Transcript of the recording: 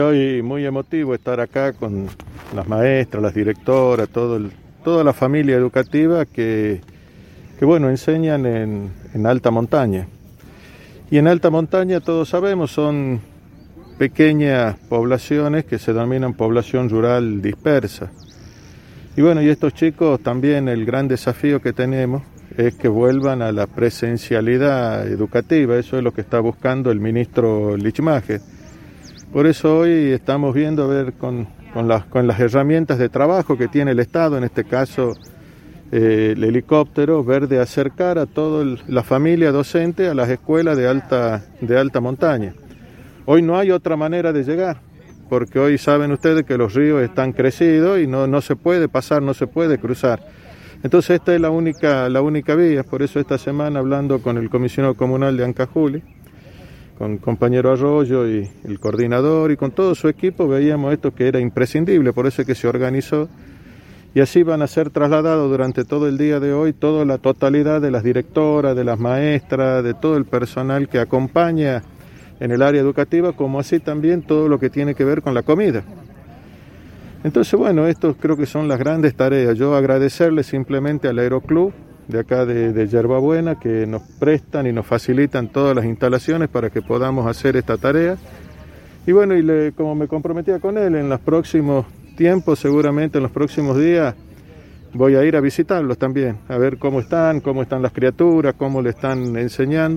Hoy muy emotivo estar acá con las maestras, las directoras, toda la familia educativa que bueno, enseñan en alta montaña. Y en alta montaña, todos sabemos, son pequeñas poblaciones que se denominan población rural dispersa. Y bueno, y estos chicos también el gran desafío que tenemos es que vuelvan a la presencialidad educativa. Eso es lo que está buscando el ministro Lichmacher. Por eso hoy estamos viendo a ver con las herramientas de trabajo que tiene el Estado, en este caso el helicóptero, ver de acercar a toda la familia docente a las escuelas de alta montaña. Hoy no hay otra manera de llegar, porque hoy saben ustedes que los ríos están crecidos y no se puede pasar, no se puede cruzar. Entonces esta es la única vía. Por eso esta semana, hablando con el comisionado comunal de Ancajuli, con el compañero Arroyo y el coordinador y con todo su equipo, veíamos esto que era imprescindible, por eso es que se organizó. Y así van a ser trasladados durante todo el día de hoy toda la totalidad de las directoras, de las maestras, de todo el personal que acompaña en el área educativa, como así también todo lo que tiene que ver con la comida. Entonces, bueno, estos creo que son las grandes tareas. Yo agradecerle simplemente al Aeroclub de acá de Yerbabuena, que nos prestan y nos facilitan todas las instalaciones para que podamos hacer esta tarea. Y bueno, como me comprometía con él, en los próximos tiempos, seguramente en los próximos días, voy a ir a visitarlos también, a ver cómo están las criaturas, cómo le están enseñando.